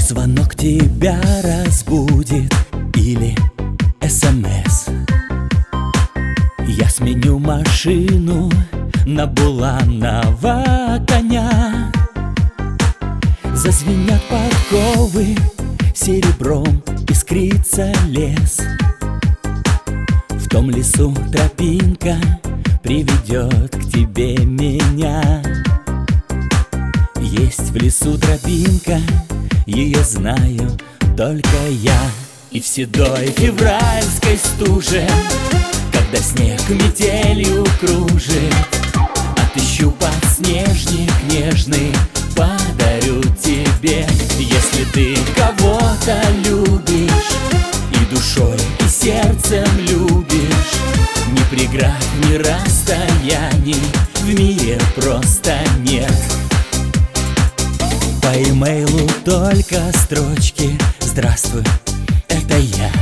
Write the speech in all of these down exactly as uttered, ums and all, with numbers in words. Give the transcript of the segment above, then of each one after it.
Звонок тебя разбудит или СМС. Я сменю машину на буланого коня. Зазвенят подковы, серебром искрится лес. В том лесу тропинка приведет к тебе меня. Есть в лесу тропинка, ее знаю только я. И в седой февральской стуже, когда снег метелью кружит, отыщу подснежник нежный, подарю тебе. Если ты кого-то любишь, и душой, и сердцем любишь, ни преград, ни расстояний в мире просто нет. По имейлу только строчки: здравствуй, это я.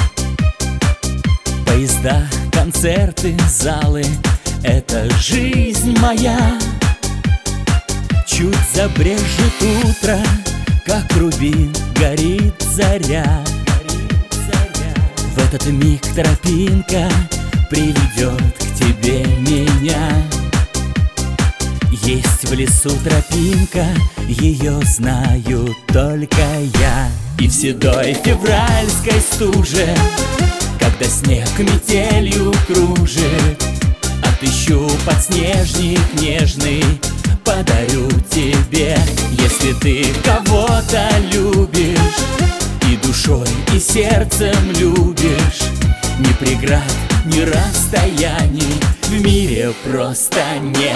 Поезда, концерты, залы — это жизнь моя. Чуть забрежет утро, как рубин горит заря. В этот миг тропинка приведет к тебе меня. Есть в лесу тропинка, ее знаю только я. И в седой февральской стуже, когда снег метелью кружит, отыщу подснежник нежный, подарю тебе. Если ты кого-то любишь, и душой, и сердцем любишь, ни преград, ни расстояний в мире просто нет.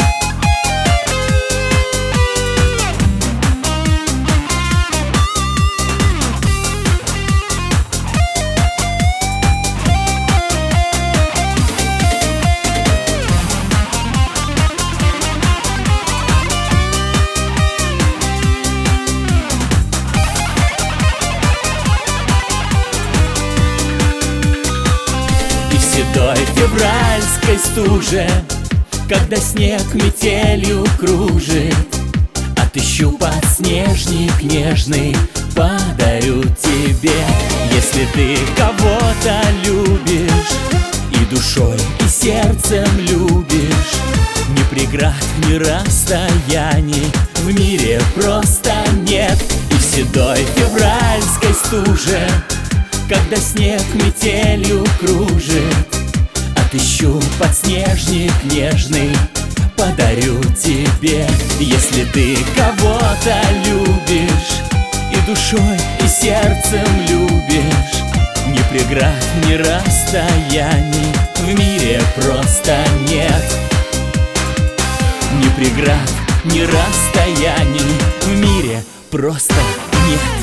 В седой февральской стуже, когда снег метелью кружит, отыщу подснежник нежный, подарю тебе. Если ты кого-то любишь, и душой, и сердцем любишь, ни преград, ни расстояний в мире просто нет. И в седой февральской стуже, когда снег метелью кружит, отыщу подснежник нежный, подарю тебе. Если ты кого-то любишь, и душой, и сердцем любишь, ни преград, ни расстояний в мире просто нет. Ни преград, ни расстояний в мире просто нет.